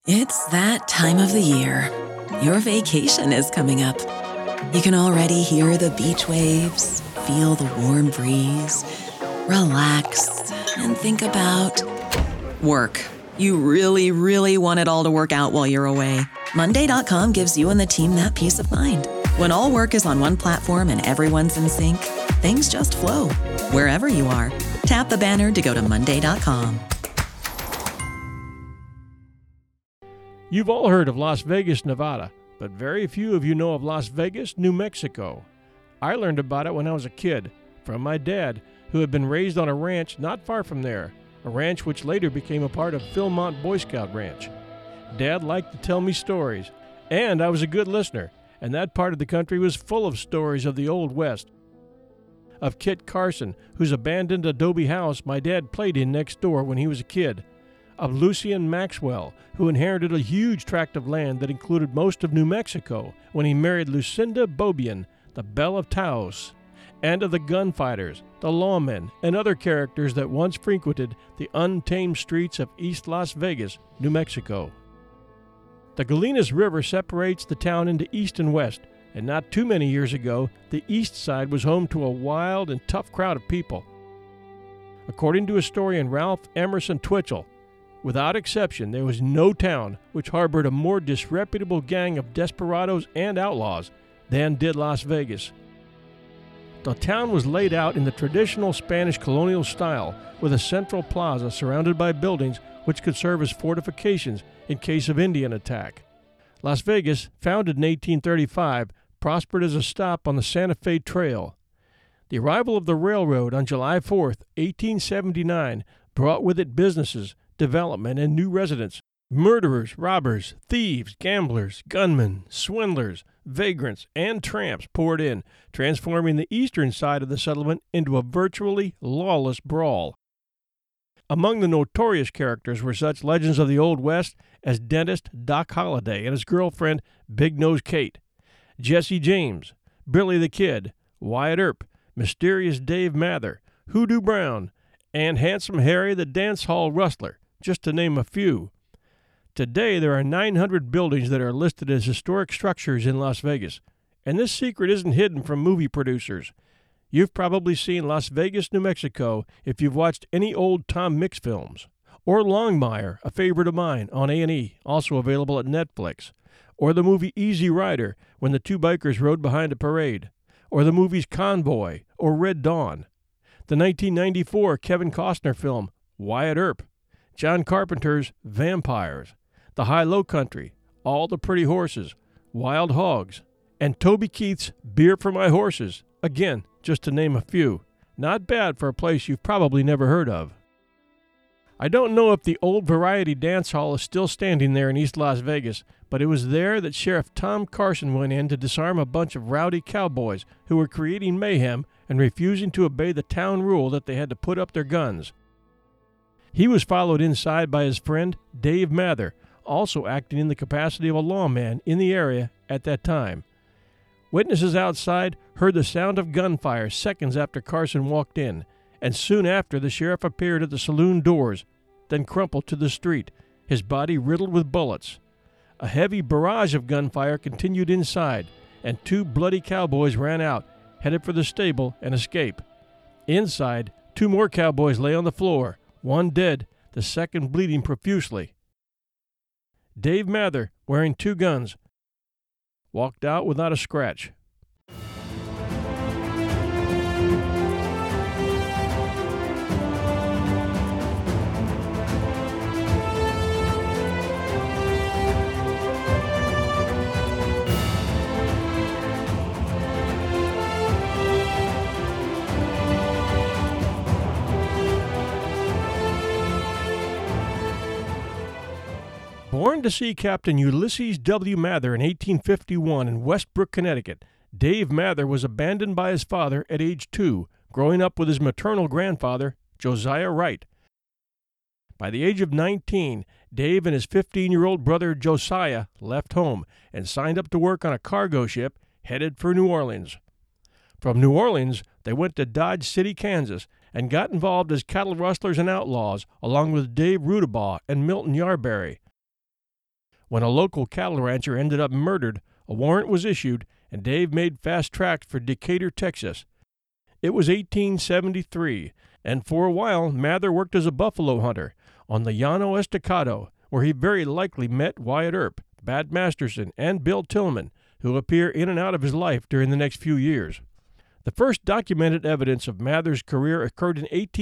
It's that time of the year. Your vacation is coming up. You can already hear the beach waves, feel the warm breeze, relax, and think about work. You really, really want it all to work out while you're away. Monday.com gives you and the team that peace of mind. When all work is on one platform and everyone's in sync, things just flow. Wherever you are, tap the banner to go to Monday.com. You've all heard of Las Vegas, Nevada, but very few of you know of Las Vegas, New Mexico. I learned about it when I was a kid from my dad, who had been raised on a ranch not far from there, a ranch which later became a part of Philmont Boy Scout Ranch. Dad liked to tell me stories, and I was a good listener, and that part of the country was full of stories of the Old West. Of Kit Carson, whose abandoned adobe house my dad played in next door when he was a kid. Of Lucien Maxwell, who inherited a huge tract of land that included most of New Mexico when he married Lucinda Beaubien, the Belle of Taos, and of the gunfighters, the lawmen, and other characters that once frequented the untamed streets of East Las Vegas, New Mexico. The Galinas River separates the town into east and west, and not too many years ago, the east side was home to a wild and tough crowd of people. According to historian Ralph Emerson Twitchell, without exception, there was no town which harbored a more disreputable gang of desperados and outlaws than did Las Vegas. The town was laid out in the traditional Spanish colonial style, with a central plaza surrounded by buildings which could serve as fortifications in case of Indian attack. Las Vegas, founded in 1835, prospered as a stop on the Santa Fe Trail. The arrival of the railroad on July 4, 1879, brought with it businesses, development, and new residents. Murderers, robbers, thieves, gamblers, gunmen, swindlers, vagrants, and tramps poured in, transforming the eastern side of the settlement into a virtually lawless brawl. Among the notorious characters were such legends of the Old West as dentist Doc Holliday and his girlfriend Big Nose Kate, Jesse James, Billy the Kid, Wyatt Earp, Mysterious Dave Mather, Hoodoo Brown, and Handsome Harry the Dance Hall Rustler, just to name a few. Today, there are 900 buildings that are listed as historic structures in Las Vegas, and this secret isn't hidden from movie producers. You've probably seen Las Vegas, New Mexico if you've watched any old Tom Mix films, or Longmire, a favorite of mine, on A&E, also available at Netflix, or the movie Easy Rider, when the two bikers rode behind a parade, or the movies Convoy or Red Dawn, the 1994 Kevin Costner film Wyatt Earp, John Carpenter's Vampires, The High-Low Country, All the Pretty Horses, Wild Hogs, and Toby Keith's Beer for My Horses, again, just to name a few. Not bad for a place you've probably never heard of. I don't know if the old Variety Dance Hall is still standing there in East Las Vegas, but it was there that Sheriff Tom Carson went in to disarm a bunch of rowdy cowboys who were creating mayhem and refusing to obey the town rule that they had to put up their guns. He was followed inside by his friend Dave Mather, also acting in the capacity of a lawman in the area at that time. Witnesses outside heard the sound of gunfire seconds after Carson walked in, and soon after the sheriff appeared at the saloon doors, then crumpled to the street, his body riddled with bullets. A heavy barrage of gunfire continued inside, and two bloody cowboys ran out, headed for the stable and escape. Inside, two more cowboys lay on the floor, one dead, the second bleeding profusely. Dave Mather, wearing two guns, walked out without a scratch. Born to sea Captain Ulysses W. Mather in 1851 in Westbrook, Connecticut, Dave Mather was abandoned by his father at age 2, growing up with his maternal grandfather, Josiah Wright. By the age of 19, Dave and his 15-year-old brother Josiah left home and signed up to work on a cargo ship headed for New Orleans. From New Orleans, they went to Dodge City, Kansas, and got involved as cattle rustlers and outlaws, along with Dave Rudabaugh and Milton Yarberry. When a local cattle rancher ended up murdered, a warrant was issued, and Dave made fast tracks for Decatur, Texas. It was 1873, and for a while Mather worked as a buffalo hunter on the Llano Estacado, where he very likely met Wyatt Earp, Bat Masterson, and Bill Tillman, who appear in and out of his life during the next few years. The first documented evidence of Mather's career occurred in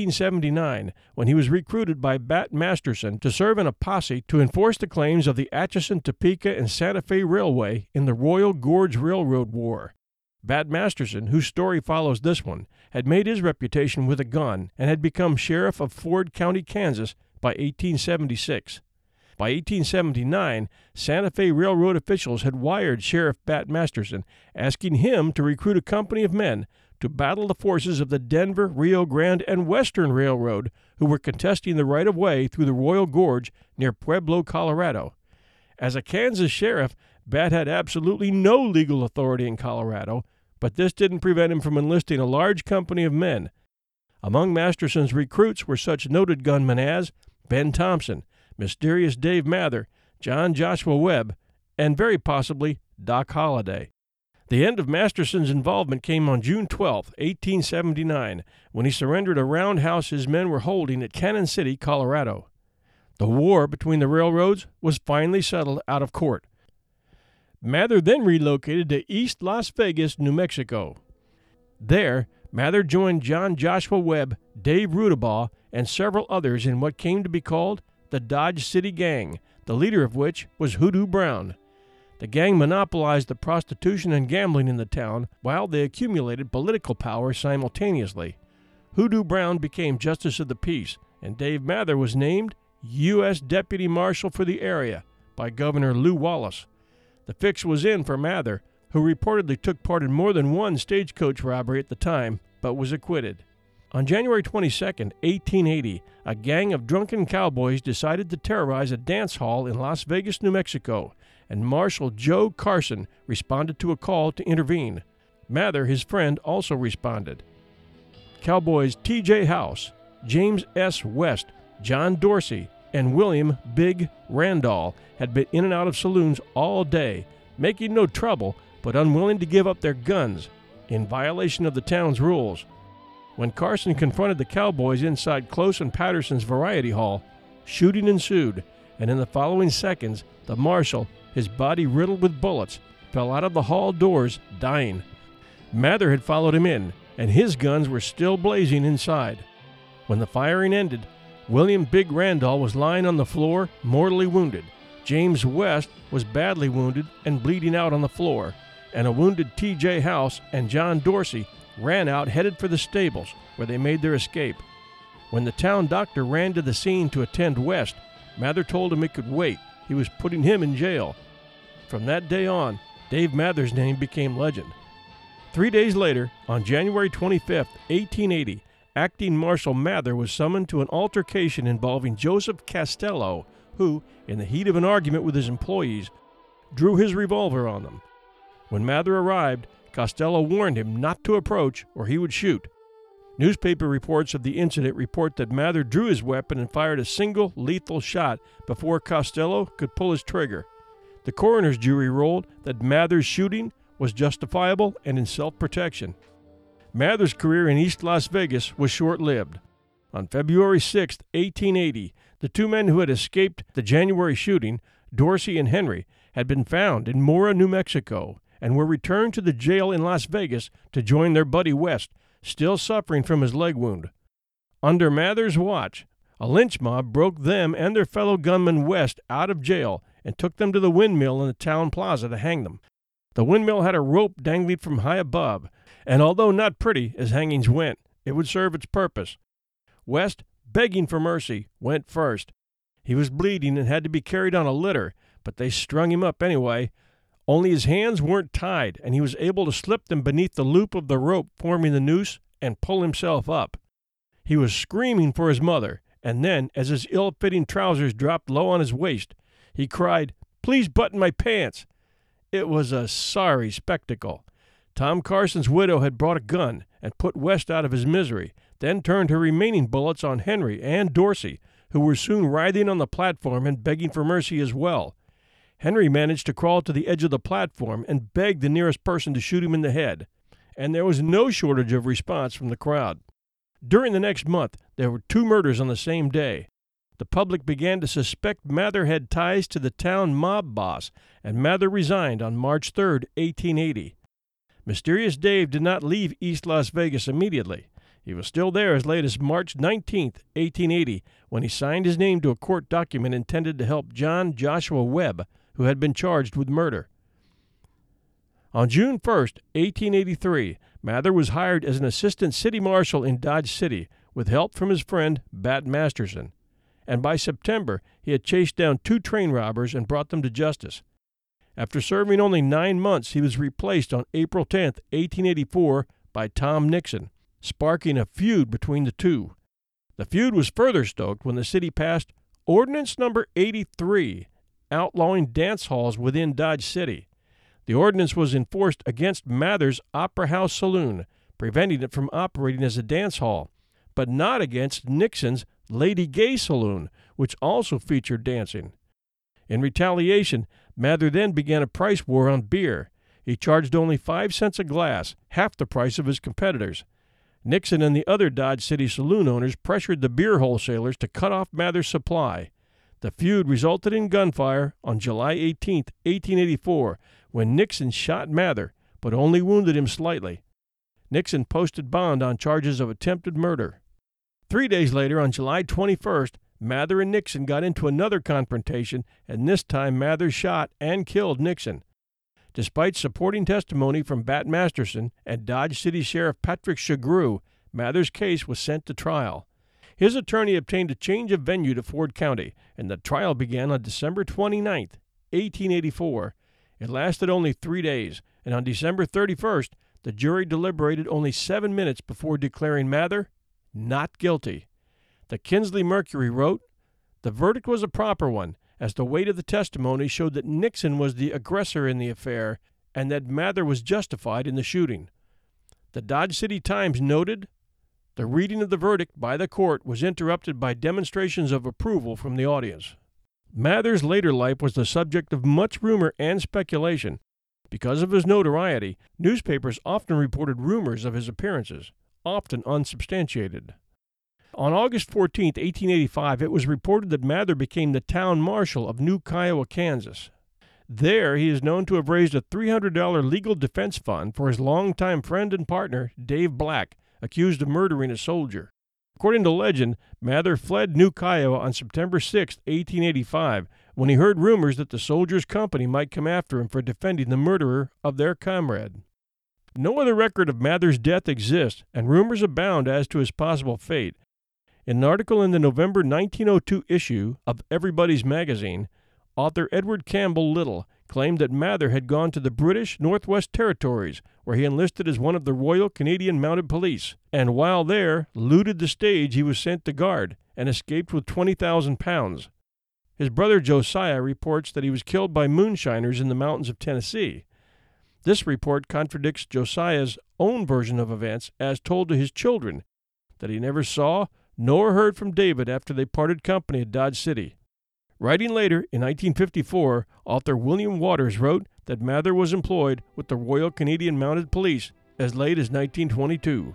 1879 when he was recruited by Bat Masterson to serve in a posse to enforce the claims of the Atchison, Topeka, and Santa Fe Railway in the Royal Gorge Railroad War. Bat Masterson, whose story follows this one, had made his reputation with a gun and had become sheriff of Ford County, Kansas by 1876. By 1879, Santa Fe Railroad officials had wired Sheriff Bat Masterson, asking him to recruit a company of men to battle the forces of the Denver, Rio Grande, and Western Railroad, who were contesting the right-of-way through the Royal Gorge near Pueblo, Colorado. As a Kansas sheriff, Bat had absolutely no legal authority in Colorado, but this didn't prevent him from enlisting a large company of men. Among Masterson's recruits were such noted gunmen as Ben Thompson, Mysterious Dave Mather, John Joshua Webb, and very possibly Doc Holliday. The end of Masterson's involvement came on June 12, 1879, when he surrendered a roundhouse his men were holding at Cannon City, Colorado. The war between the railroads was finally settled out of court. Mather then relocated to East Las Vegas, New Mexico. There, Mather joined John Joshua Webb, Dave Rudabaugh, and several others in what came to be called the Dodge City Gang, the leader of which was Hoodoo Brown. The gang monopolized the prostitution and gambling in the town while they accumulated political power simultaneously. Hoodoo Brown became Justice of the Peace, and Dave Mather was named U.S. Deputy Marshal for the area by Governor Lew Wallace. The fix was in for Mather, who reportedly took part in more than one stagecoach robbery at the time, but was acquitted. On January 22, 1880, a gang of drunken cowboys decided to terrorize a dance hall in Las Vegas, New Mexico, and Marshal Joe Carson responded to a call to intervene. Mather, his friend, also responded. Cowboys T.J. House, James S. West, John Dorsey, and William Big Randall had been in and out of saloons all day, making no trouble but unwilling to give up their guns, in violation of the town's rules. When Carson confronted the cowboys inside Close and Patterson's Variety Hall, shooting ensued, and in the following seconds, the marshal, his body riddled with bullets, fell out of the hall doors, dying. Mather had followed him in, and his guns were still blazing inside. When the firing ended, William Big Randall was lying on the floor, mortally wounded. James West was badly wounded and bleeding out on the floor, and a wounded T.J. House and John Dorsey ran out headed for the stables, where they made their escape. When the town doctor ran to the scene to attend West, Mather told him he could wait. He was putting him in jail. From that day on, Dave Mather's name became legend. 3 days later, on January 25, 1880, Acting Marshal Mather was summoned to an altercation involving Joseph Costello, who, in the heat of an argument with his employees, drew his revolver on them. When Mather arrived, Costello warned him not to approach or he would shoot. Newspaper reports of the incident report that Mather drew his weapon and fired a single lethal shot before Costello could pull his trigger. The coroner's jury ruled that Mather's shooting was justifiable and in self-protection. Mather's career in East Las Vegas was short-lived. On February 6, 1880, the two men who had escaped the January shooting, Dorsey and Henry, had been found in Mora, New Mexico, and were returned to the jail in Las Vegas to join their buddy West, still suffering from his leg wound. Under Mather's watch, a lynch mob broke them and their fellow gunman West out of jail and took them to the windmill in the town plaza to hang them. The windmill had a rope dangling from high above, and although not pretty as hangings went, it would serve its purpose. West, begging for mercy, went first. He was bleeding and had to be carried on a litter, but they strung him up anyway. Only his hands weren't tied, and he was able to slip them beneath the loop of the rope forming the noose and pull himself up. He was screaming for his mother, and then, as his ill-fitting trousers dropped low on his waist, he cried, "Please button my pants." It was a sorry spectacle. Tom Carson's widow had brought a gun and put West out of his misery, then turned her remaining bullets on Henry and Dorsey, who were soon writhing on the platform and begging for mercy as well. Henry managed to crawl to the edge of the platform and beg the nearest person to shoot him in the head, and there was no shortage of response from the crowd. During the next month, there were 2 murders on the same day. The public began to suspect Mather had ties to the town mob boss, and Mather resigned on March 3, 1880. Mysterious Dave did not leave East Las Vegas immediately. He was still there as late as March 19, 1880, when he signed his name to a court document intended to help John Joshua Webb, who had been charged with murder. On June 1, 1883, Mather was hired as an assistant city marshal in Dodge City with help from his friend Bat Masterson, and by September he had chased down 2 train robbers and brought them to justice. After serving only 9 months, he was replaced on April 10, 1884, by Tom Nixon, sparking a feud between the two. The feud was further stoked when the city passed Ordinance Number 83, outlawing dance halls within Dodge City. The ordinance was enforced against Mather's Opera House Saloon, preventing it from operating as a dance hall, but not against Nixon's Lady Gay Saloon, which also featured dancing. In retaliation, Mather then began a price war on beer. He charged only 5 cents a glass, half the price of his competitors. Nixon and the other Dodge City saloon owners pressured the beer wholesalers to cut off Mather's supply. The feud resulted in gunfire on July 18, 1884, when Nixon shot Mather, but only wounded him slightly. Nixon posted bond on charges of attempted murder. 3 days later, on July 21st, Mather and Nixon got into another confrontation, and this time Mather shot and killed Nixon. Despite supporting testimony from Bat Masterson and Dodge City Sheriff Patrick Shagrew, Mather's case was sent to trial. His attorney obtained a change of venue to Ford County, and the trial began on December 29, 1884. It lasted only 3 days, and on December 31st, the jury deliberated only 7 minutes before declaring Mather not guilty. The Kinsley Mercury wrote, "The verdict was a proper one, as the weight of the testimony showed that Nixon was the aggressor in the affair and that Mather was justified in the shooting." The Dodge City Times noted, "The reading of the verdict by the court was interrupted by demonstrations of approval from the audience." Mather's later life was the subject of much rumor and speculation. Because of his notoriety, newspapers often reported rumors of his appearances, often unsubstantiated. On August 14, 1885, it was reported that Mather became the town marshal of New Kiowa, Kansas. There, he is known to have raised a $300 legal defense fund for his longtime friend and partner, Dave Black, accused of murdering a soldier. According to legend, Mather fled New Kiowa on September 6, 1885, when he heard rumors that the soldiers' company might come after him for defending the murderer of their comrade. No other record of Mather's death exists, and rumors abound as to his possible fate. In an article in the November 1902 issue of Everybody's Magazine, author Edward Campbell Little claimed that Mather had gone to the British Northwest Territories, where he enlisted as one of the Royal Canadian Mounted Police, and while there, looted the stage he was sent to guard, and escaped with £20,000. His brother Josiah reports that he was killed by moonshiners in the mountains of Tennessee. This report contradicts Josiah's own version of events as told to his children, that he never saw nor heard from David after they parted company at Dodge City. Writing later, in 1954, author William Waters wrote that Mather was employed with the Royal Canadian Mounted Police as late as 1922.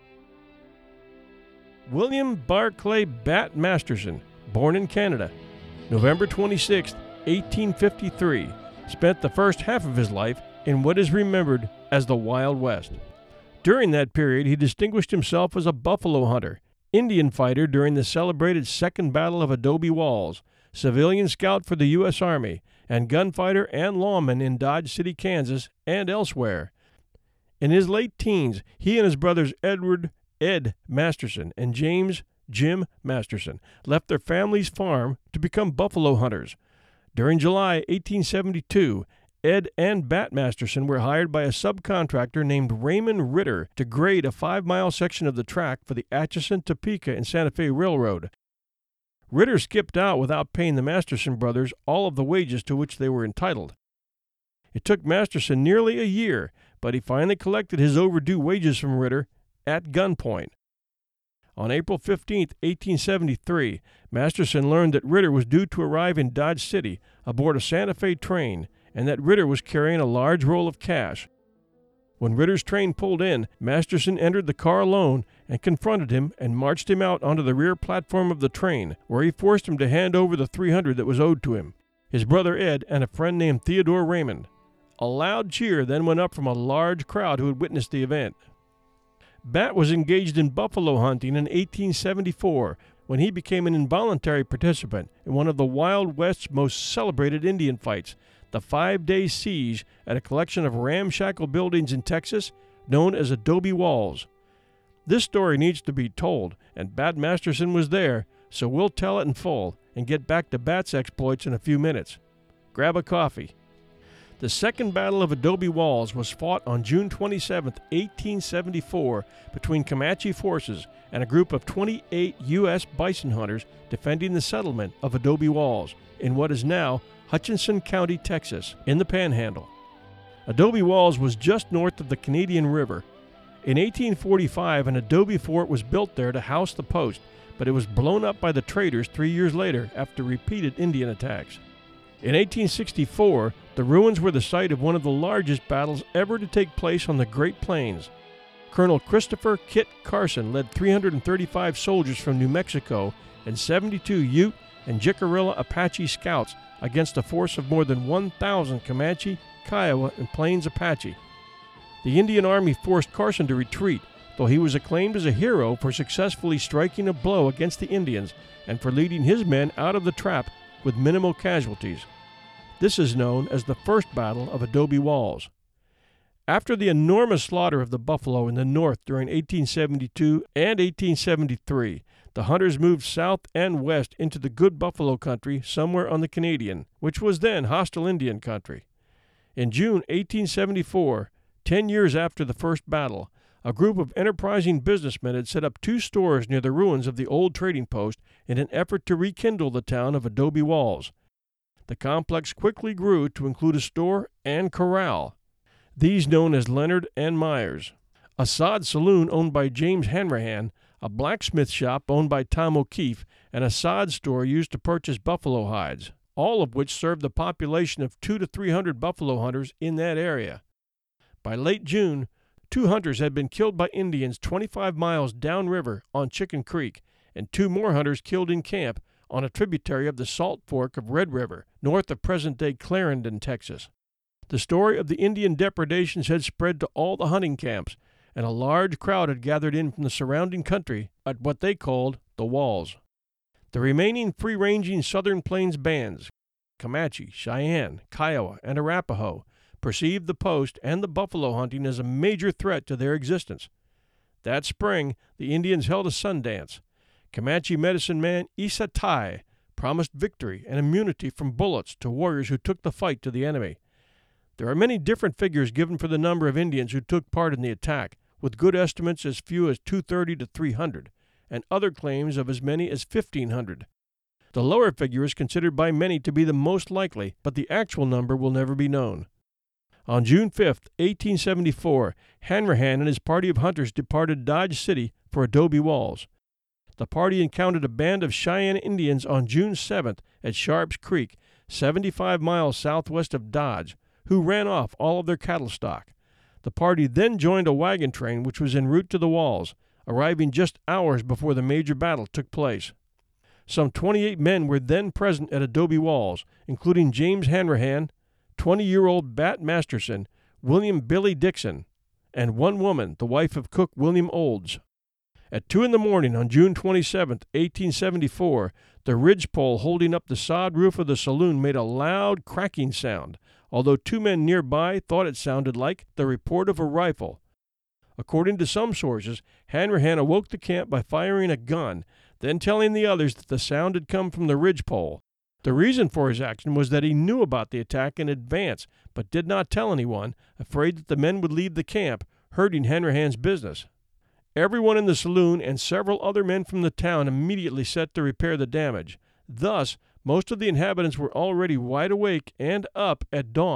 William Barclay Bat Masterson, born in Canada, November 26, 1853, spent the first half of his life in what is remembered as the Wild West. During that period, he distinguished himself as a buffalo hunter, Indian fighter during the celebrated Second Battle of Adobe Walls, civilian scout for the U.S. Army, and gunfighter and lawman in Dodge City, Kansas, and elsewhere. In his late teens, he and his brothers Edward Ed Masterson and James Jim Masterson left their family's farm to become buffalo hunters. During July 1872, Ed and Bat Masterson were hired by a subcontractor named Raymond Ritter to grade a 5-mile section of the track for the Atchison, Topeka, and Santa Fe Railroad. Ritter skipped out without paying the Masterson brothers all of the wages to which they were entitled. It took Masterson nearly a year, but he finally collected his overdue wages from Ritter at gunpoint. On April 15, 1873, Masterson learned that Ritter was due to arrive in Dodge City aboard a Santa Fe train, and that Ritter was carrying a large roll of cash. When Ritter's train pulled in, Masterson entered the car alone and confronted him and marched him out onto the rear platform of the train, where he forced him to hand over the $300 that was owed to him, his brother Ed, and a friend named Theodore Raymond. A loud cheer then went up from a large crowd who had witnessed the event. Bat was engaged in buffalo hunting in 1874 when he became an involuntary participant in one of the Wild West's most celebrated Indian fights, the 5-day siege at a collection of ramshackle buildings in Texas known as Adobe Walls. This story needs to be told, and Bat Masterson was there, so we'll tell it in full and get back to Bat's exploits in a few minutes. Grab a coffee. The Second Battle of Adobe Walls was fought on June 27, 1874, between Comanche forces and a group of 28 U.S. bison hunters defending the settlement of Adobe Walls in what is now Hutchinson County, Texas, in the Panhandle. Adobe Walls was just north of the Canadian River. In 1845, an adobe fort was built there to house the post, but it was blown up by the traders 3 years later after repeated Indian attacks. In 1864, the ruins were the site of one of the largest battles ever to take place on the Great Plains. Colonel Christopher Kit Carson led 335 soldiers from New Mexico and 72 Ute and Jicarilla Apache scouts against a force of more than 1,000 Comanche, Kiowa, and Plains Apache. The Indian Army forced Carson to retreat, though he was acclaimed as a hero for successfully striking a blow against the Indians and for leading his men out of the trap with minimal casualties. This is known as the First Battle of Adobe Walls. After the enormous slaughter of the buffalo in the north during 1872 and 1873, the hunters moved south and west into the good buffalo country somewhere on the Canadian, which was then hostile Indian country. In June 1874, 10 years after the first battle, a group of enterprising businessmen had set up 2 stores near the ruins of the old trading post in an effort to rekindle the town of Adobe Walls. The complex quickly grew to include a store and corral, these known as Leonard and Myers, a sod saloon owned by James Hanrahan, a blacksmith shop owned by Tom O'Keefe, and a sod store used to purchase buffalo hides, all of which served the population of 200 to 300 buffalo hunters in that area. By late June, 2 hunters had been killed by Indians 25 miles downriver on Chicken Creek, and 2 more hunters killed in camp on a tributary of the Salt Fork of Red River, north of present-day Clarendon, Texas. The story of the Indian depredations had spread to all the hunting camps, and a large crowd had gathered in from the surrounding country at what they called the Walls. The remaining free-ranging Southern Plains bands, Comanche, Cheyenne, Kiowa, and Arapaho, perceived the post and the buffalo hunting as a major threat to their existence. That spring, the Indians held a Sundance. Comanche medicine man Isa Tai promised victory and immunity from bullets to warriors who took the fight to the enemy. There are many different figures given for the number of Indians who took part in the attack, with good estimates as few as 230 to 300, and other claims of as many as 1,500. The lower figure is considered by many to be the most likely, but the actual number will never be known. On June 5, 1874, Hanrahan and his party of hunters departed Dodge City for Adobe Walls. The party encountered a band of Cheyenne Indians on June 7th at Sharps Creek, 75 miles southwest of Dodge, who ran off all of their cattle stock. The party then joined a wagon train which was en route to the Walls, arriving just hours before the major battle took place. Some 28 men were then present at Adobe Walls, including James Hanrahan, 20-year-old Bat Masterson, William Billy Dixon, and one woman, the wife of cook William Olds. At 2 a.m. on June 27, 1874, the ridgepole holding up the sod roof of the saloon made a loud cracking sound, although 2 men nearby thought it sounded like the report of a rifle. According to some sources, Hanrahan awoke the camp by firing a gun, then telling the others that the sound had come from the ridgepole. The reason for his action was that he knew about the attack in advance, but did not tell anyone, afraid that the men would leave the camp, hurting Hanrahan's business. Everyone in the saloon and several other men from the town immediately set to repair the damage. Thus, most of the inhabitants were already wide awake and up at dawn,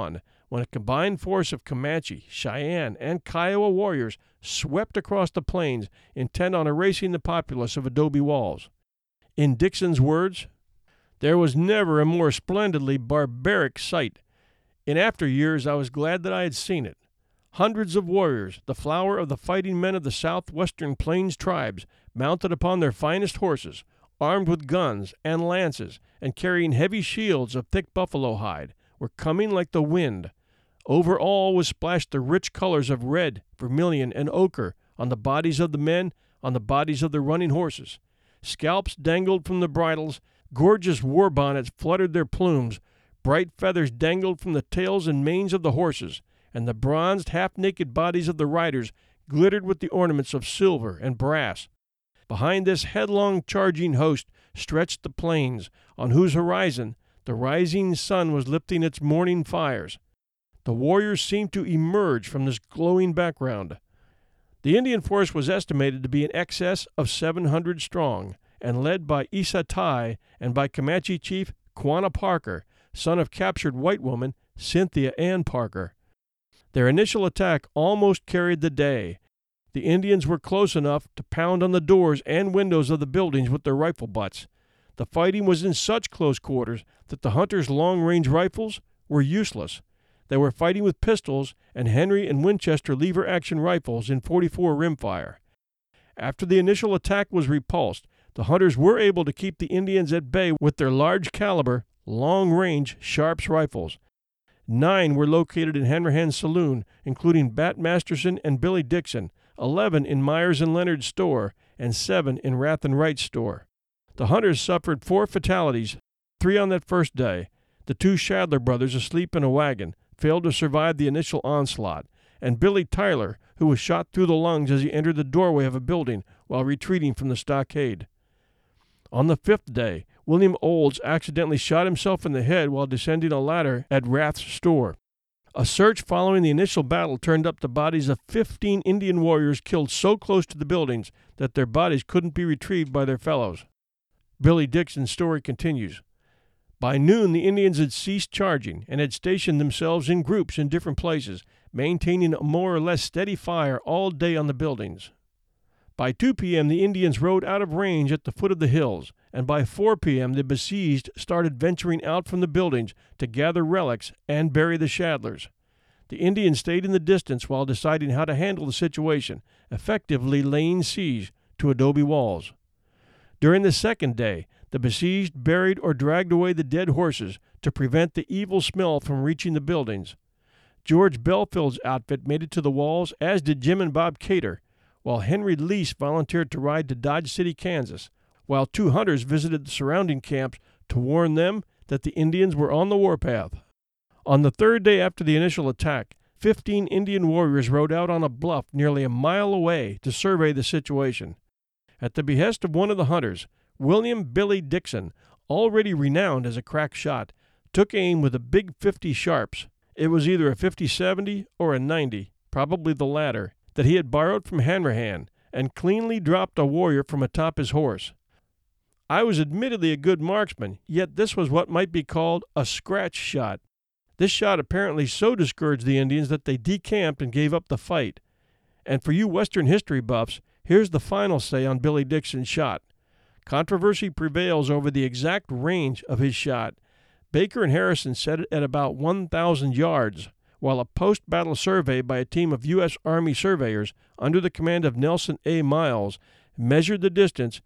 when a combined force of Comanche, Cheyenne, and Kiowa warriors swept across the plains, intent on erasing the populace of Adobe Walls. In Dixon's words, "There was never a more splendidly barbaric sight. In after years I was glad that I had seen it. Hundreds of warriors, the flower of the fighting men of the southwestern plains tribes, mounted upon their finest horses, armed with guns and lances, and carrying heavy shields of thick buffalo hide, were coming like the wind. Over all was splashed the rich colors of red, vermilion, and ochre, on the bodies of the men, on the bodies of the running horses. Scalps dangled from the bridles, gorgeous war bonnets fluttered their plumes, bright feathers dangled from the tails and manes of the horses, and the bronzed, half-naked bodies of the riders glittered with the ornaments of silver and brass. Behind this headlong charging host stretched the plains, on whose horizon the rising sun was lifting its morning fires. The warriors seemed to emerge from this glowing background. The Indian force was estimated to be in excess of 700 strong, and led by Issa Tai and by Comanche chief Quanah Parker, son of captured white woman Cynthia Ann Parker. Their initial attack almost carried the day. The Indians were close enough to pound on the doors and windows of the buildings with their rifle butts. The fighting was in such close quarters that the hunters' long-range rifles were useless. They were fighting with pistols and Henry and Winchester lever-action rifles in .44 rimfire. After the initial attack was repulsed, the hunters were able to keep the Indians at bay with their large-caliber, long-range Sharps rifles. 9 were located in Hanrahan's saloon, including Bat Masterson and Billy Dixon, 11 in Myers and Leonard's store, and 7 in Rath and Wright's store. The hunters suffered 4 fatalities, 3 on that first day. The 2 Shadler brothers, asleep in a wagon, failed to survive the initial onslaught, and Billy Tyler, who was shot through the lungs as he entered the doorway of a building while retreating from the stockade. On the 5th day, William Olds accidentally shot himself in the head while descending a ladder at Rath's store. A search following the initial battle turned up the bodies of 15 Indian warriors killed so close to the buildings that their bodies couldn't be retrieved by their fellows. Billy Dixon's story continues. By noon, the Indians had ceased charging and had stationed themselves in groups in different places, maintaining a more or less steady fire all day on the buildings. By 2 p.m., the Indians rode out of range at the foot of the hills, and by 4 p.m., the besieged started venturing out from the buildings to gather relics and bury the Shadlers. The Indians stayed in the distance while deciding how to handle the situation, effectively laying siege to Adobe Walls. During the second day, the besieged buried or dragged away the dead horses to prevent the evil smell from reaching the buildings. George Belfield's outfit made it to the walls, as did Jim and Bob Cater, while Henry Lease volunteered to ride to Dodge City, Kansas, while 2 hunters visited the surrounding camps to warn them that the Indians were on the warpath. On the 3rd day after the initial attack, 15 Indian warriors rode out on a bluff nearly a mile away to survey the situation. At the behest of one of the hunters, William Billy Dixon, already renowned as a crack shot, took aim with a big .50 Sharps. It was either a .50-70 or a .90, probably the latter, that he had borrowed from Hanrahan, and cleanly dropped a warrior from atop his horse. I was admittedly a good marksman, yet this was what might be called a scratch shot. This shot apparently so discouraged the Indians that they decamped and gave up the fight. And for you Western history buffs, here's the final say on Billy Dixon's shot. Controversy prevails over the exact range of his shot. Baker and Harrison set it at about 1,000 yards, while a post-battle survey by a team of U.S. Army surveyors under the command of Nelson A. Miles measured the distance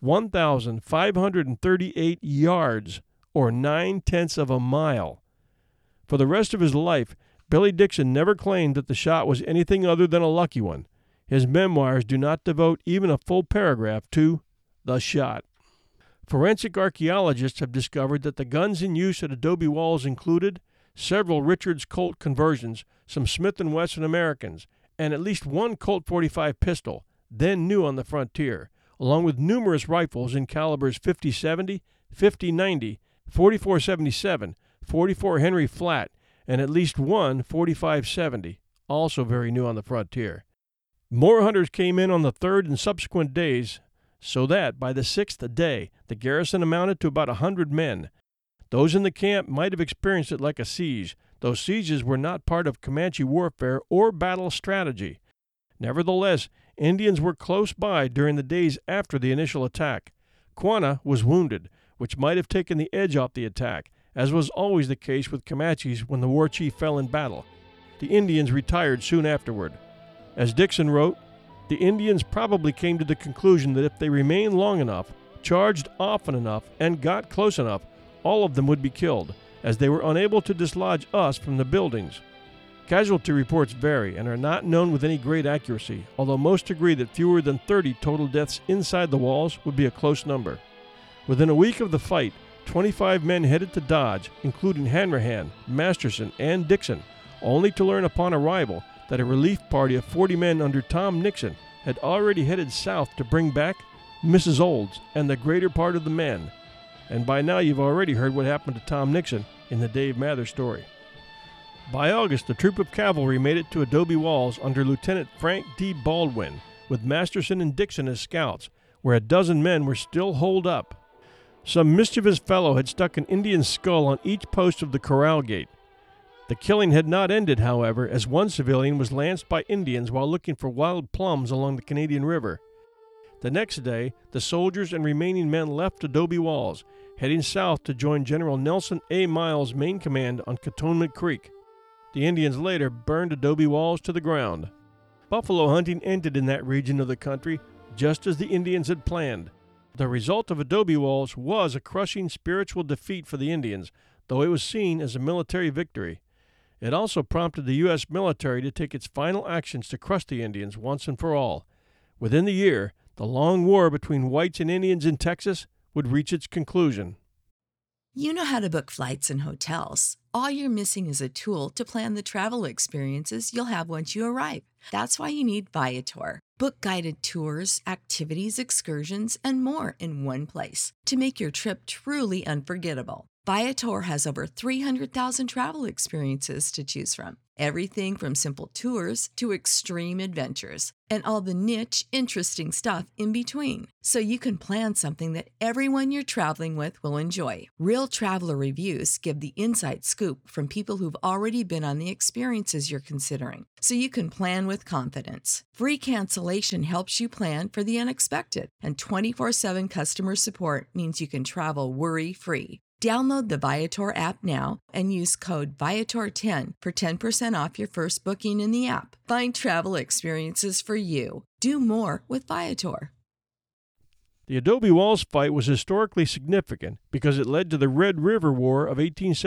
1,538 yards, or 9/10 of a mile. For the rest of his life, Billy Dixon never claimed that the shot was anything other than a lucky one. His memoirs do not devote even a full paragraph to the shot. Forensic archaeologists have discovered that the guns in use at Adobe Walls included several Richards Colt conversions, some Smith & Wesson Americans, and at least 1 Colt .45 pistol, then new on the frontier, along with numerous rifles in calibers .50-70, .50-90, .44-77, .44 Henry flat, and at least 1 .45-70, also very new on the frontier. More hunters came in on the 3rd and subsequent days, so that by the 6th day the garrison amounted to about 100 men. Those in the camp might have experienced it like a siege. Those sieges were not part of Comanche warfare or battle strategy. Nevertheless, Indians were close by during the days after the initial attack. Quanah was wounded, which might have taken the edge off the attack, as was always the case with Comanches when the war chief fell in battle. The Indians retired soon afterward. As Dixon wrote, the Indians probably came to the conclusion that if they remained long enough, charged often enough, and got close enough, all of them would be killed, as they were unable to dislodge us from the buildings. Casualty reports vary and are not known with any great accuracy, although most agree that fewer than 30 total deaths inside the walls would be a close number. Within a week of the fight, 25 men headed to Dodge, including Hanrahan, Masterson, and Dixon, only to learn upon arrival that a relief party of 40 men under Tom Nixon had already headed south to bring back Mrs. Olds and the greater part of the men. And by now you've already heard what happened to Tom Nixon in the Dave Mather story. By August, the troop of cavalry made it to Adobe Walls under Lieutenant Frank D. Baldwin, with Masterson and Dixon as scouts, where a dozen men were still holed up. Some mischievous fellow had stuck an Indian skull on each post of the corral gate. The killing had not ended, however, as one civilian was lanced by Indians while looking for wild plums along the Canadian River. The next day, the soldiers and remaining men left Adobe Walls, heading south to join General Nelson A. Miles' main command on Cantonment Creek. The Indians later burned Adobe Walls to the ground. Buffalo hunting ended in that region of the country, just as the Indians had planned. The result of Adobe Walls was a crushing spiritual defeat for the Indians, though it was seen as a military victory. It also prompted the U.S. military to take its final actions to crush the Indians once and for all. Within the year, the long war between whites and Indians in Texas would reach its conclusion. You know how to book flights and hotels. All you're missing is a tool to plan the travel experiences you'll have once you arrive. That's why you need Viator. Book guided tours, activities, excursions, and more in one place to make your trip truly unforgettable. Viator has over 300,000 travel experiences to choose from. Everything from simple tours to extreme adventures and all the niche, interesting stuff in between. So you can plan something that everyone you're traveling with will enjoy. Real traveler reviews give the inside scoop from people who've already been on the experiences you're considering. So you can plan with confidence. Free cancellation helps you plan for the unexpected. And 24/7 customer support means you can travel worry-free. Download the Viator app now and use code Viator10 for 10% off your first booking in the app. Find travel experiences for you. Do more with Viator. The Adobe Walls fight was historically significant because it led to the Red River War of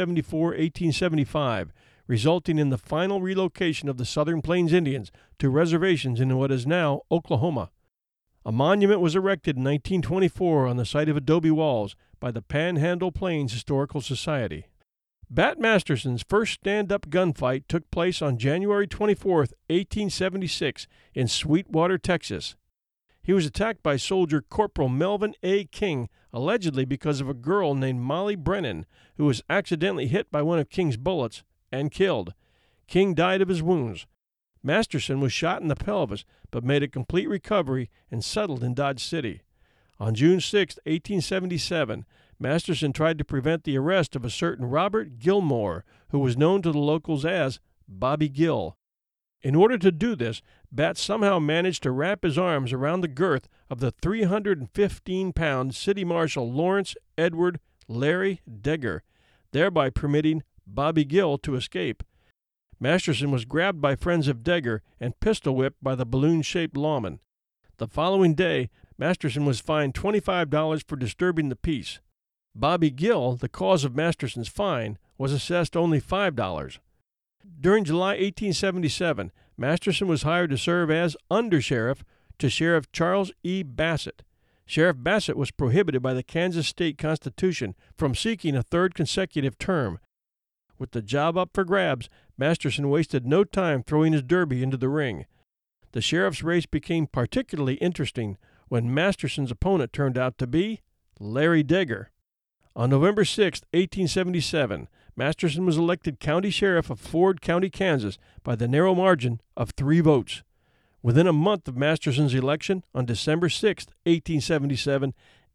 1874-1875, resulting in the final relocation of the Southern Plains Indians to reservations in what is now Oklahoma. A monument was erected in 1924 on the site of Adobe Walls by the Panhandle Plains Historical Society. Bat Masterson's first stand-up gunfight took place on January 24, 1876, in Sweetwater, Texas. He was attacked by soldier Corporal Melvin A. King, allegedly because of a girl named Molly Brennan, who was accidentally hit by one of King's bullets and killed. King died of his wounds. Masterson was shot in the pelvis, but made a complete recovery and settled in Dodge City. On June 6, 1877, Masterson tried to prevent the arrest of a certain Robert Gilmore, who was known to the locals as Bobby Gill. In order to do this, Bat somehow managed to wrap his arms around the girth of the 315-pound City Marshal Lawrence Edward Larry Degger, thereby permitting Bobby Gill to escape. Masterson was grabbed by friends of Degger and pistol-whipped by the balloon-shaped lawman. The following day, Masterson was fined $25 for disturbing the peace. Bobby Gill, the cause of Masterson's fine, was assessed only $5. During July 1877, Masterson was hired to serve as undersheriff to Sheriff Charles E. Bassett. Sheriff Bassett was prohibited by the Kansas State Constitution from seeking a third consecutive term. With the job up for grabs, Masterson wasted no time throwing his derby into the ring. The sheriff's race became particularly interesting when Masterson's opponent turned out to be Larry Degger. On November 6, 1877, Masterson was elected county sheriff of Ford County, Kansas, by the narrow margin of 3 votes. Within a month of Masterson's election, on December 6, 1877,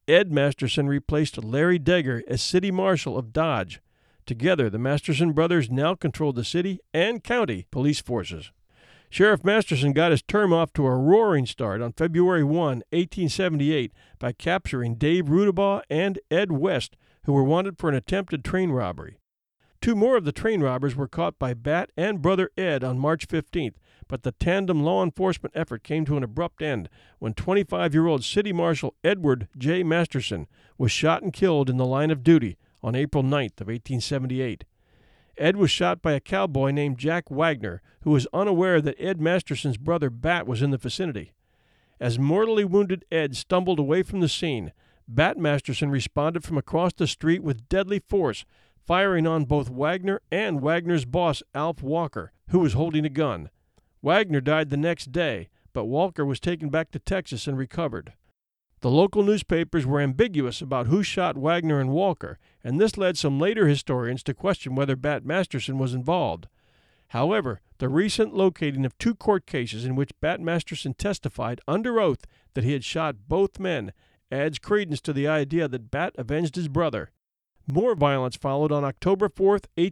Ed Masterson replaced Larry Degger as city marshal of Dodge. Together, the Masterson brothers now controlled the city and county police forces. Sheriff Masterson got his term off to a roaring start on February 1, 1878, by capturing Dave Rudabaugh and Ed West, who were wanted for an attempted train robbery. 2 more of the train robbers were caught by Bat and brother Ed on March 15th, but the tandem law enforcement effort came to an abrupt end when 25-year-old City Marshal Edward J. Masterson was shot and killed in the line of duty on April 9th of 1878. Ed was shot by a cowboy named Jack Wagner, who was unaware that Ed Masterson's brother Bat was in the vicinity. As mortally wounded Ed stumbled away from the scene, Bat Masterson responded from across the street with deadly force, firing on both Wagner and Wagner's boss, Alf Walker, who was holding a gun. Wagner died the next day, but Walker was taken back to Texas and recovered. The local newspapers were ambiguous about who shot Wagner and Walker, and this led some later historians to question whether Bat Masterson was involved. However, the recent locating of 2 court cases in which Bat Masterson testified under oath that he had shot both men adds credence to the idea that Bat avenged his brother. More violence followed on October 4,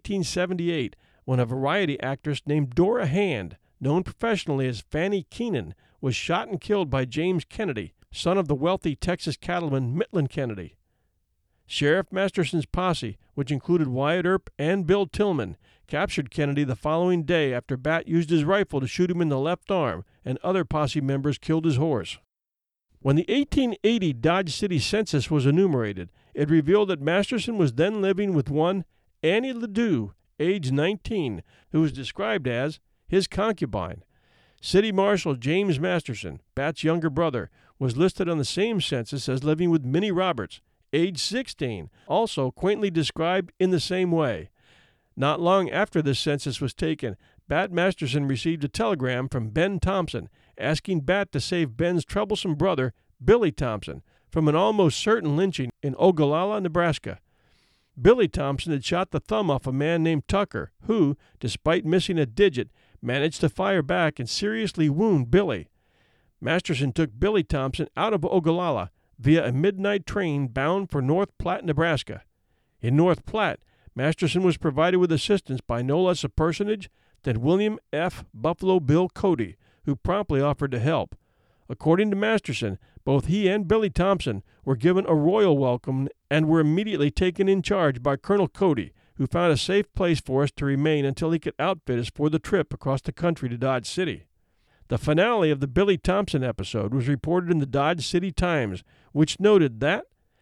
1878, when a variety actress named Dora Hand, known professionally as Fanny Keenan, was shot and killed by James Kennedy, son of the wealthy Texas cattleman Mitlin Kennedy. Sheriff Masterson's posse, which included Wyatt Earp and Bill Tillman, captured Kennedy the following day after Bat used his rifle to shoot him in the left arm, and other posse members killed his horse. When the 1880 Dodge City census was enumerated, it revealed that Masterson was then living with one Annie Ledoux, age 19, who was described as his concubine. City Marshal James Masterson, Bat's younger brother, was listed on the same census as living with Minnie Roberts, age 16, also quaintly described in the same way. Not long after this census was taken, Bat Masterson received a telegram from Ben Thompson asking Bat to save Ben's troublesome brother, Billy Thompson, from an almost certain lynching in Ogallala, Nebraska. Billy Thompson had shot the thumb off a man named Tucker, who, despite missing a digit, managed to fire back and seriously wound Billy. Masterson took Billy Thompson out of Ogallala via a midnight train bound for North Platte, Nebraska. In North Platte, Masterson was provided with assistance by no less a personage than William F. Buffalo Bill Cody, who promptly offered to help. According to Masterson, both he and Billy Thompson were given a royal welcome and were immediately taken in charge by Colonel Cody, who found a safe place for us to remain until he could outfit us for the trip across the country to Dodge City. The finale of the Billy Thompson episode was reported in the Dodge City Times, which noted that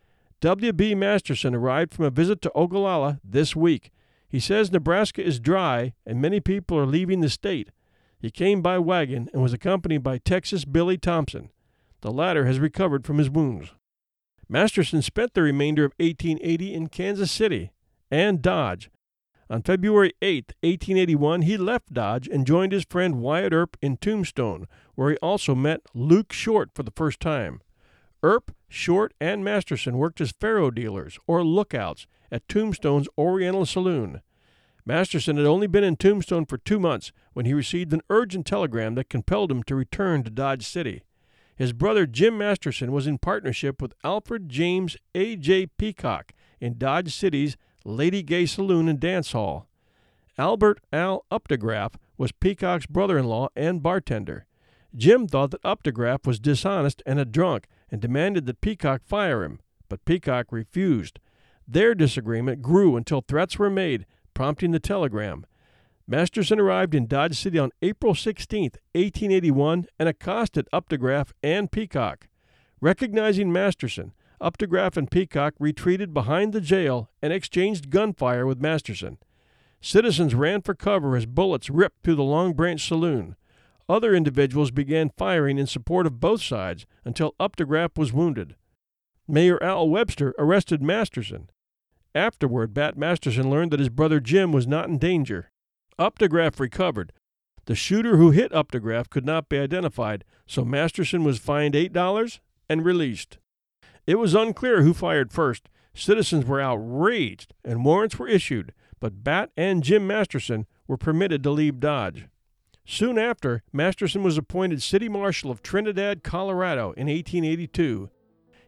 W.B. Masterson arrived from a visit to Ogallala this week. He says Nebraska is dry and many people are leaving the state. He came by wagon and was accompanied by Texas Billy Thompson. The latter has recovered from his wounds. Masterson spent the remainder of 1880 in Kansas City and Dodge. On February 8, 1881, he left Dodge and joined his friend Wyatt Earp in Tombstone, where he also met Luke Short for the first time. Earp, Short, and Masterson worked as faro dealers, or lookouts, at Tombstone's Oriental Saloon. Masterson had only been in Tombstone for 2 months when he received an urgent telegram that compelled him to return to Dodge City. His brother Jim Masterson was in partnership with Alfred James A.J. Peacock in Dodge City's Lady Gay Saloon and Dance Hall. Albert Al Updegraff was Peacock's brother-in-law and bartender. Jim thought that Updegraff was dishonest and a drunk and demanded that Peacock fire him, but Peacock refused. Their disagreement grew until threats were made, prompting the telegram. Masterson arrived in Dodge City on April 16, 1881, and accosted Updegraff and Peacock. Recognizing Masterson, Updegraff and Peacock retreated behind the jail and exchanged gunfire with Masterson. Citizens ran for cover as bullets ripped through the Long Branch Saloon. Other individuals began firing in support of both sides until Updegraff was wounded. Mayor Al Webster arrested Masterson. Afterward, Bat Masterson learned that his brother Jim was not in danger. Updegraff recovered. The shooter who hit Updegraff could not be identified, so Masterson was fined $8 and released. It was unclear who fired first. Citizens were outraged, and warrants were issued, but Bat and Jim Masterson were permitted to leave Dodge. Soon after, Masterson was appointed City Marshal of Trinidad, Colorado in 1882.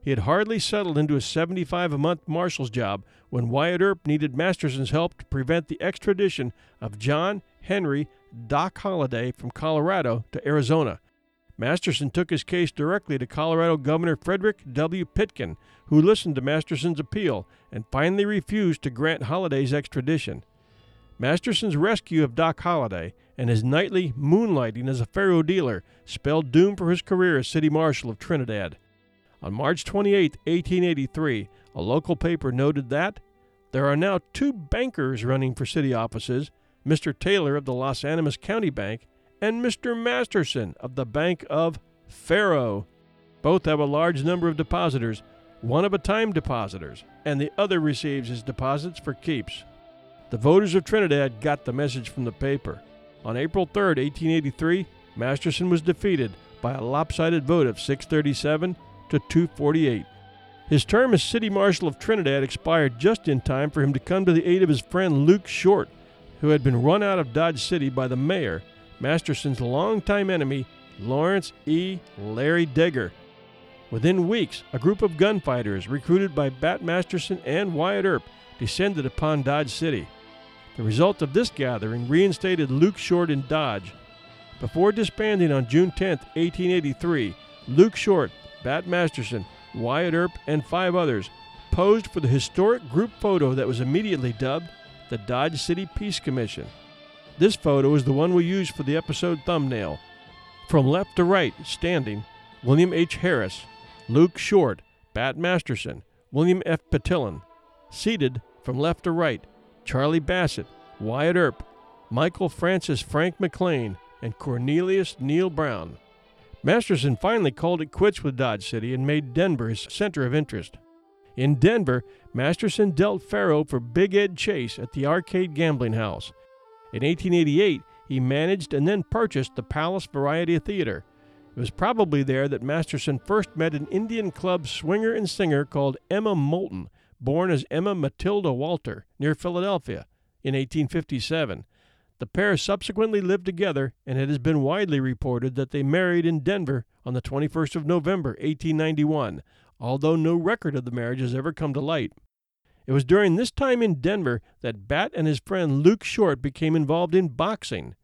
He had hardly settled into a $75 a month marshal's job when Wyatt Earp needed Masterson's help to prevent the extradition of John Henry Doc Holliday from Colorado to Arizona. Masterson took his case directly to Colorado Governor Frederick W. Pitkin, who listened to Masterson's appeal and finally refused to grant Holliday's extradition. Masterson's rescue of Doc Holliday and his nightly moonlighting as a faro dealer spelled doom for his career as city marshal of Trinidad. On March 28, 1883, a local paper noted that there are now 2 bankers running for city offices, Mr. Taylor of the Los Animas County Bank and Mr. Masterson of the Bank of Faro. Both have a large number of depositors, one of a time depositors, and the other receives his deposits for keeps. The voters of Trinidad got the message from the paper. On April 3, 1883, Masterson was defeated by a lopsided vote of 637 to 248. His term as city marshal of Trinidad expired just in time for him to come to the aid of his friend Luke Short, who had been run out of Dodge City by the mayor, Masterson's longtime enemy, Lawrence E. Larry Degger. Within weeks, a group of gunfighters recruited by Bat Masterson and Wyatt Earp descended upon Dodge City. The result of this gathering reinstated Luke Short in Dodge. Before disbanding on June 10, 1883, Luke Short, Bat Masterson, Wyatt Earp, and 5 others posed for the historic group photo that was immediately dubbed the Dodge City Peace Commission. This photo is the one we used for the episode thumbnail. From left to right, standing, William H. Harris, Luke Short, Bat Masterson, William F. Petillin. Seated, from left to right, Charlie Bassett, Wyatt Earp, Michael Francis Frank McLean, and Cornelius Neil Brown. Masterson finally called it quits with Dodge City and made Denver his center of interest. In Denver, Masterson dealt faro for Big Ed Chase at the Arcade Gambling House. In 1888, he managed and then purchased the Palace Variety Theater. It was probably there that Masterson first met an Indian club swinger and singer called Emma Moulton, born as Emma Matilda Walter, near Philadelphia, in 1857. The pair subsequently lived together, and it has been widely reported that they married in Denver on the 21st of November, 1891, although no record of the marriage has ever come to light. It was during this time in Denver that Bat and his friend Luke Short became involved in boxing.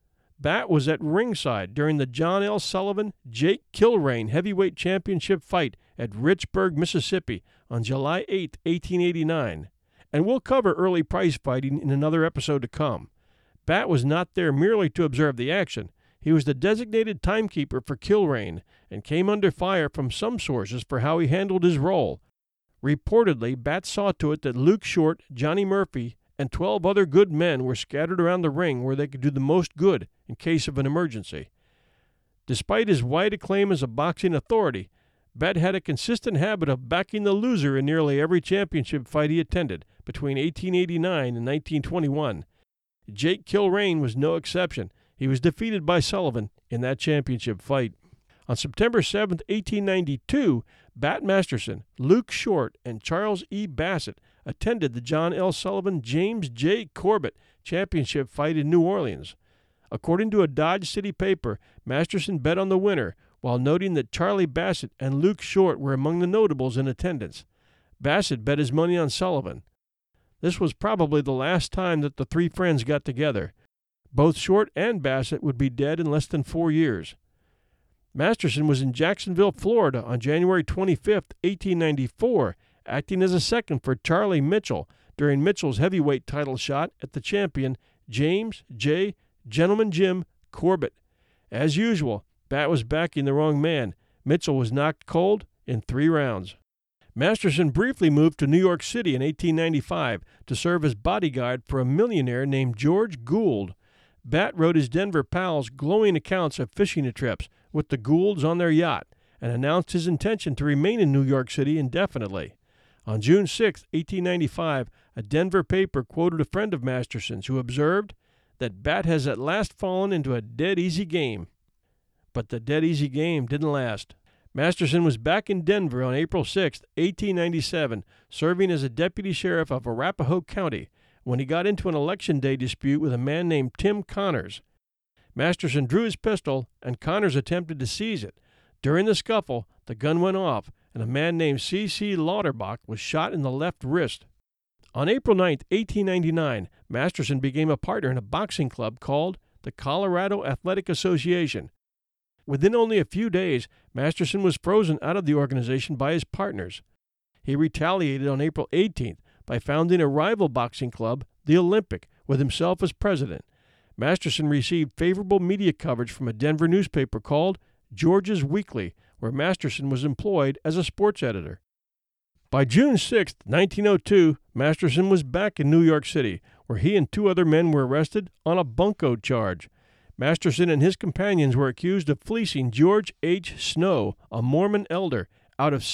Bat was at ringside during the John L. Sullivan-Jake Kilrain heavyweight championship fight at Richburg, Mississippi on July 8, 1889, and we'll cover early prize fighting in another episode to come. Bat was not there merely to observe the action. He was the designated timekeeper for Kilrain and came under fire from some sources for how he handled his role. Reportedly, Bat saw to it that Luke Short, Johnny Murphy, and 12 other good men were scattered around the ring where they could do the most good in case of an emergency. Despite his wide acclaim as a boxing authority, Bat had a consistent habit of backing the loser in nearly every championship fight he attended between 1889 and 1921. Jake Kilrain was no exception. He was defeated by Sullivan in that championship fight. On September 7, 1892, Bat Masterson, Luke Short, and Charles E. Bassett attended the John L. Sullivan-James J. Corbett championship fight in New Orleans. According to a Dodge City paper, Masterson bet on the winner, while noting that Charlie Bassett and Luke Short were among the notables in attendance. Bassett bet his money on Sullivan. This was probably the last time that the 3 friends got together. Both Short and Bassett would be dead in less than 4 years. Masterson was in Jacksonville, Florida on January 25, 1894, acting as a second for Charlie Mitchell during Mitchell's heavyweight title shot at the champion James J. Gentleman Jim Corbett. As usual, Bat was backing the wrong man. Mitchell was knocked cold in 3 rounds. Masterson briefly moved to New York City in 1895 to serve as bodyguard for a millionaire named George Gould. Bat wrote his Denver pals glowing accounts of fishing trips with the Goulds on their yacht and announced his intention to remain in New York City indefinitely. On June 6, 1895, a Denver paper quoted a friend of Masterson's who observed that Bat has at last fallen into a dead easy game. But the dead easy game didn't last. Masterson was back in Denver on April 6, 1897, serving as a deputy sheriff of Arapahoe County, when he got into an election day dispute with a man named Tim Connors. Masterson drew his pistol, and Connors attempted to seize it. During the scuffle, the gun went off, and a man named C.C. Lauterbach was shot in the left wrist. On April 9, 1899, Masterson became a partner in a boxing club called the Colorado Athletic Association. Within only a few days, Masterson was frozen out of the organization by his partners. He retaliated on April 18th by founding a rival boxing club, the Olympic, with himself as president. Masterson received favorable media coverage from a Denver newspaper called George's Weekly, where Masterson was employed as a sports editor. By June 6, 1902, Masterson was back in New York City, where he and 2 other men were arrested on a bunco charge. Masterson and his companions were accused of fleecing George H. Snow, a Mormon elder, out of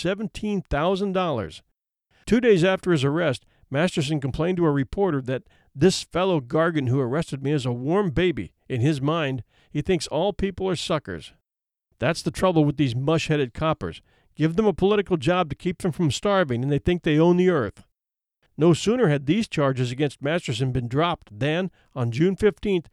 $17,000. 2 days after his arrest, Masterson complained to a reporter that this fellow Gargan who arrested me is a warm baby. In his mind, he thinks all people are suckers. That's the trouble with these mush-headed coppers. Give them a political job to keep them from starving, and they think they own the earth. No sooner had these charges against Masterson been dropped than, on June 15,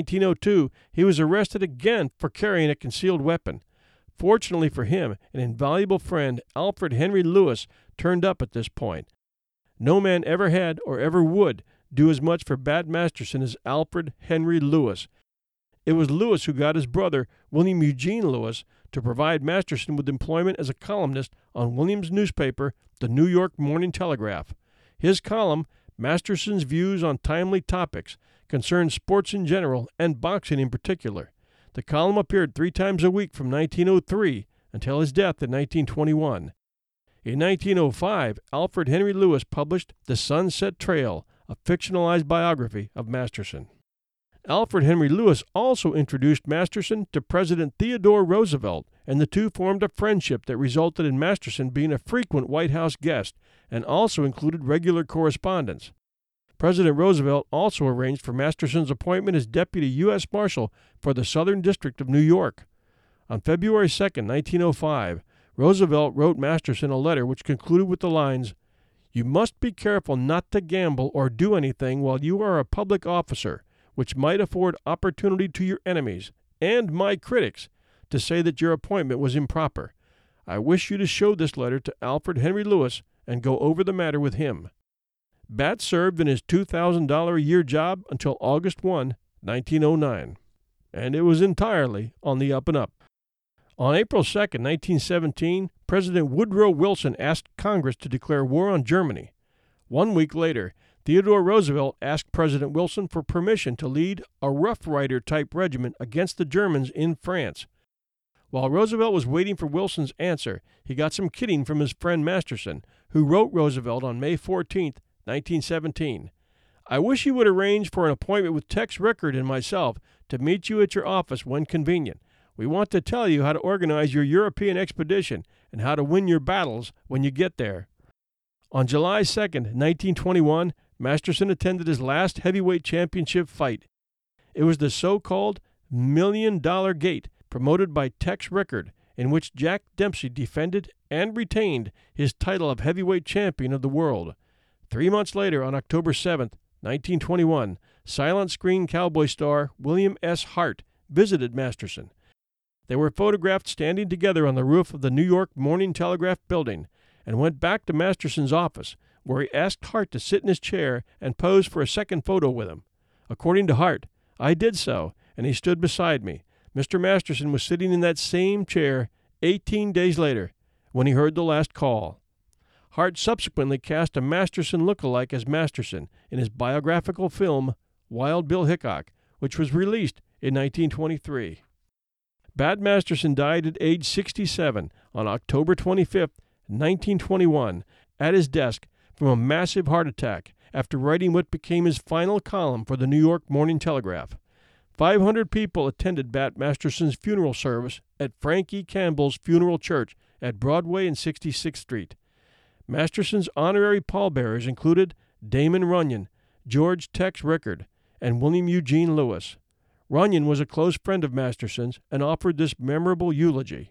1902, he was arrested again for carrying a concealed weapon. Fortunately for him, an invaluable friend, Alfred Henry Lewis, turned up at this point. No man ever had or ever would do as much for Bat Masterson as Alfred Henry Lewis. It was Lewis who got his brother, William Eugene Lewis, to provide Masterson with employment as a columnist on William's newspaper, the New York Morning Telegraph. His column, Masterson's Views on Timely Topics, concerned sports in general and boxing in particular. The column appeared 3 times a week from 1903 until his death in 1921. In 1905, Alfred Henry Lewis published The Sunset Trail, a fictionalized biography of Masterson. Alfred Henry Lewis also introduced Masterson to President Theodore Roosevelt, and the two formed a friendship that resulted in Masterson being a frequent White House guest and also included regular correspondence. President Roosevelt also arranged for Masterson's appointment as Deputy U.S. Marshal for the Southern District of New York. On February 2, 1905, Roosevelt wrote Masterson a letter which concluded with the lines, "You must be careful not to gamble or do anything while you are a public officer, which might afford opportunity to your enemies and my critics to say that your appointment was improper. I wish you to show this letter to Alfred Henry Lewis and go over the matter with him." Bat served in his $2,000 a year job until August 1, 1909, and it was entirely on the up and up. On April 2, 1917, President Woodrow Wilson asked Congress to declare war on Germany. 1 week later, Theodore Roosevelt asked President Wilson for permission to lead a Rough Rider-type regiment against the Germans in France. While Roosevelt was waiting for Wilson's answer, he got some kidding from his friend Masterson, who wrote Roosevelt on May 14, 1917, "I wish you would arrange for an appointment with Tex Rickard and myself to meet you at your office when convenient. We want to tell you how to organize your European expedition and how to win your battles when you get there." On July 2, 1921, Masterson attended his last heavyweight championship fight. It was the so-called $1 Million Gate, promoted by Tex Rickard, in which Jack Dempsey defended and retained his title of heavyweight champion of the world. 3 months later, on October 7, 1921, silent screen cowboy star William S. Hart visited Masterson. They were photographed standing together on the roof of the New York Morning Telegraph building and went back to Masterson's office, where he asked Hart to sit in his chair and pose for a second photo with him. According to Hart, "I did so, and he stood beside me. Mr. Masterson was sitting in that same chair 18 days later when he heard the last call." Hart subsequently cast a Masterson look-alike as Masterson in his biographical film Wild Bill Hickok, which was released in 1923. Bat Masterson died at age 67 on October 25, 1921, at his desk from a massive heart attack after writing what became his final column for the New York Morning Telegraph. 500 people attended Bat Masterson's funeral service at Frank E. Campbell's Funeral Church at Broadway and 66th Street. Masterson's honorary pallbearers included Damon Runyon, George Tex Rickard, and William Eugene Lewis. Runyon was a close friend of Masterson's and offered this memorable eulogy.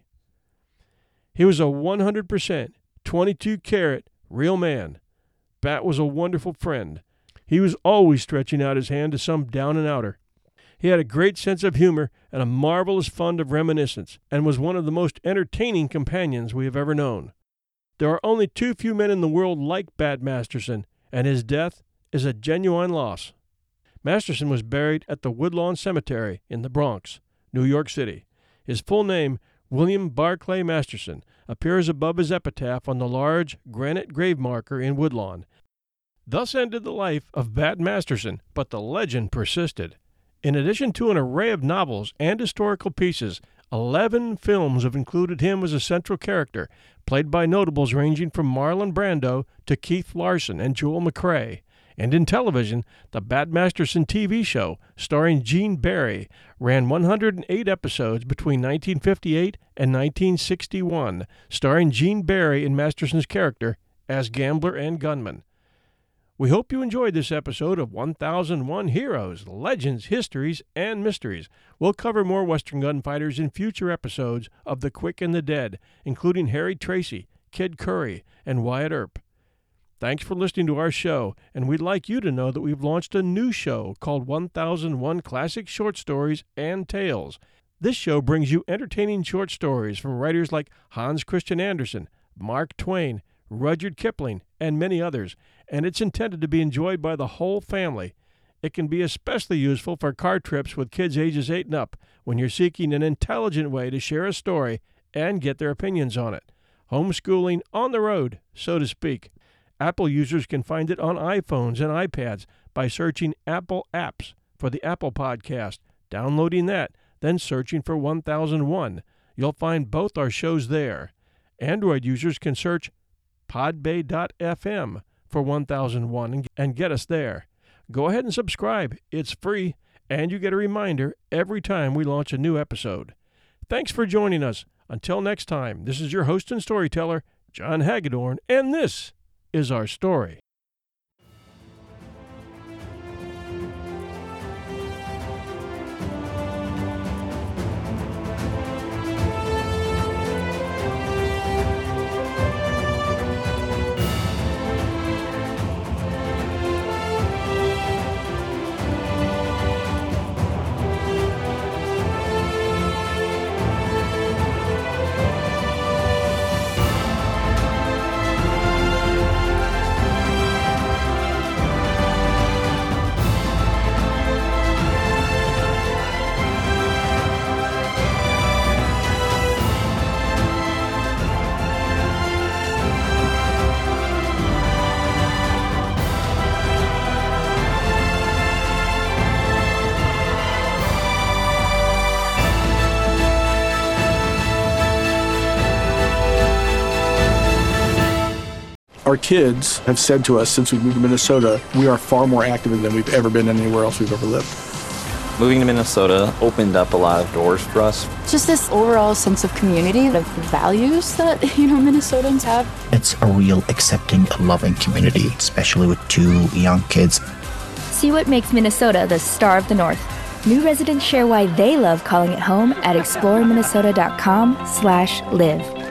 "He was a 100%, 22-carat, real man. Bat was a wonderful friend. He was always stretching out his hand to some down-and-outer. He had a great sense of humor and a marvelous fund of reminiscence, and was one of the most entertaining companions we have ever known. There are only too few men in the world like Bat Masterson, and his death is a genuine loss. Masterson was buried at the Woodlawn Cemetery in the Bronx, New York City. His full name, William Barclay Masterson, appears above his epitaph on the large granite grave marker in Woodlawn. Thus ended the life of Bat Masterson, but the legend persisted. In addition to an array of novels and historical pieces, 11 films have included him as a central character, played by notables ranging from Marlon Brando to Keith Larson and Joel McCrea. And in television, the Bat Masterson TV show, starring Gene Barry, ran 108 episodes between 1958 and 1961, starring Gene Barry in Masterson's character as gambler and gunman. We hope you enjoyed this episode of 1001 Heroes, Legends, Histories, and Mysteries. We'll cover more Western gunfighters in future episodes of The Quick and the Dead, including Harry Tracy, Kid Curry, and Wyatt Earp. Thanks for listening to our show, and we'd like you to know that we've launched a new show called 1001 Classic Short Stories and Tales. This show brings you entertaining short stories from writers like Hans Christian Andersen, Mark Twain, Rudyard Kipling, and many others, and it's intended to be enjoyed by the whole family. It can be especially useful for car trips with kids ages 8 and up when you're seeking an intelligent way to share a story and get their opinions on it. Homeschooling on the road, so to speak. Apple users can find it on iPhones and iPads by searching Apple Apps for the Apple Podcast, downloading that, then searching for 1001. You'll find both our shows there. Android users can search podbay.fm for 1001 and get us there. Go ahead and subscribe. It's free, and you get a reminder every time we launch a new episode. Thanks for joining us. Until next time, this is your host and storyteller, John Hagedorn, and this is our story. Our kids have said to us since we moved to Minnesota, we are far more active than we've ever been anywhere else we've ever lived. Moving to Minnesota opened up a lot of doors for us. Just this overall sense of community, the values that, Minnesotans have. It's a real accepting, loving community, especially with 2 young kids. See what makes Minnesota the star of the North. New residents share why they love calling it home at exploreminnesota.com/live.